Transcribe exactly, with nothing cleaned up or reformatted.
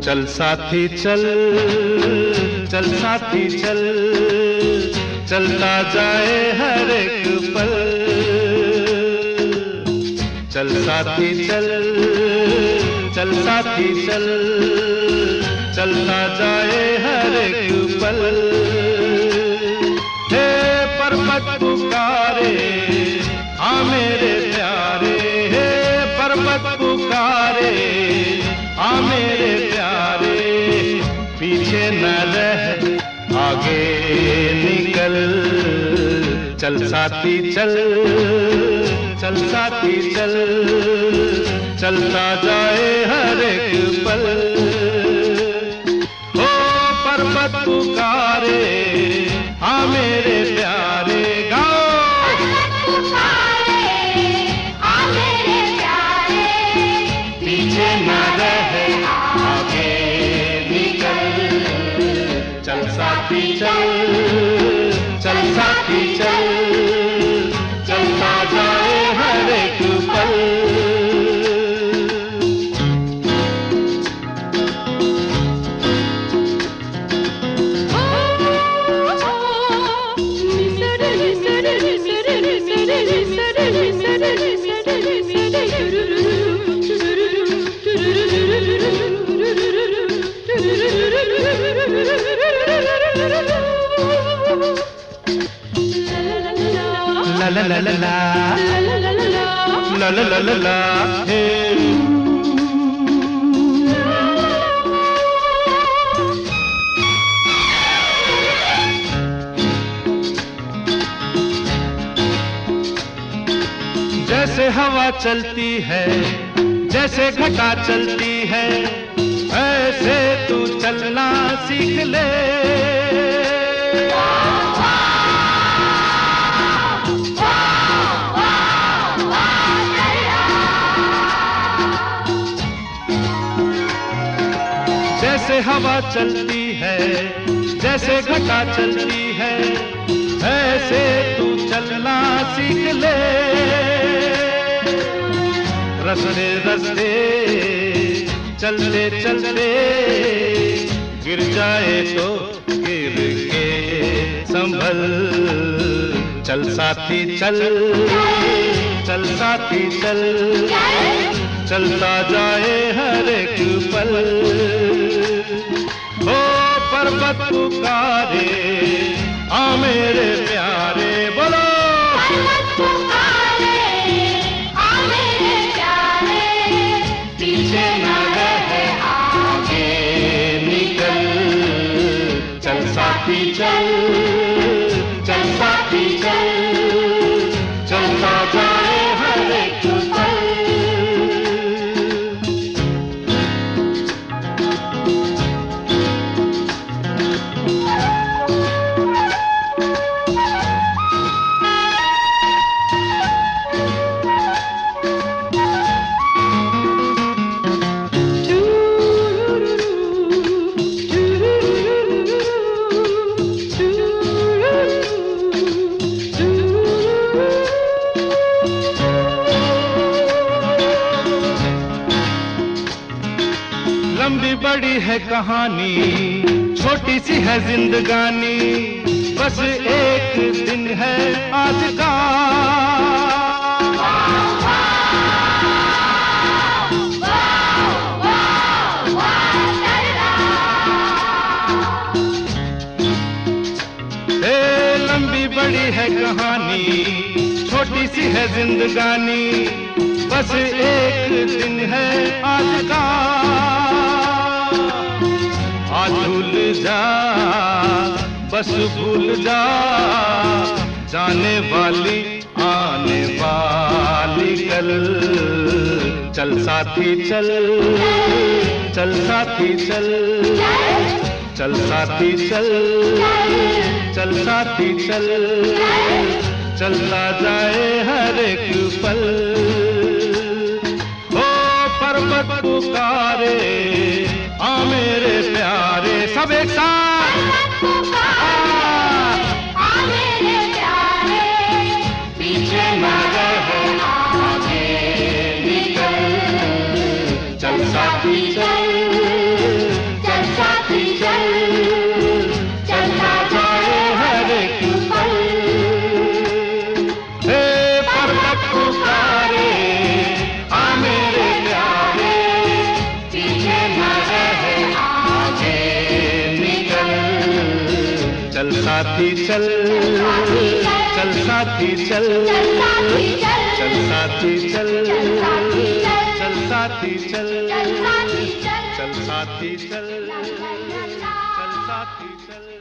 चल साथी चल, चल साथी चल, चलता जाए हर एक पल। चल साथी चल, चल साथी चल, चलता जाए हर एक पल। हे पर्वत पुकारे हाँ मेरे प्यारे, हे पर्वत पुकारे हाँ मेरे प्यारे, पीछे न रह आगे निकल। चल साथी चल, चल साथी चल, चलता जाए हर एक पल। ओ पर्वत पुकारे हाँ मेरे प्यारे, गाओ। पीछे न रहे आगे निकल। चल साथी चल, चल साथी चल, चलता जाए हर एक पल। La la la la la la la la la hey। जैसे हवा चलती है, जैसे घटा चलती है, ऐसे तू चलना सीख ले। जैसे हवा चलती है, जैसे घटा चलती है, ऐसे तू चलना सीख ले। रस्ते रस्ते चलते चलते गिर जाए तो गिर के संभल। चल साथी चल, चल साथी चल, चलता जाए हर एक पल। ओ पर्वत पुकारे आ मेरे प्यारे, बोलो। पर्वत पुकारे आ मेरे प्यारे, पीछे न रहे आगे निकल। चल साथी चल, चल साथी चल, चलता जाए हर एक पल। लंबी बड़ी है कहानी, छोटी सी है जिंदगानी, बस एक दिन है आज का। ए लंबी बड़ी है कहानी, छोटी सी है जिंदगानी, बस एक दिन है आज का। आज भूल जा बस भूल जा, जाने वाली आने वाली कल। चल साथी चल, चल साथी चल, चल साथी चल, चल साथी चल, चलता जाए हर एक पल। ओ पर्वत पुकारे आ मेरे प्यारे, सब एक साथ। पर्वत पुकारे आ मेरे प्यारे, पीछे न रहे आगे निकल। चल साथी चल, साथी चल, चल साथी चल, चल साथी चल, चल साथी चल, चल साथी चल, चल साथी चल, चल साथी चल।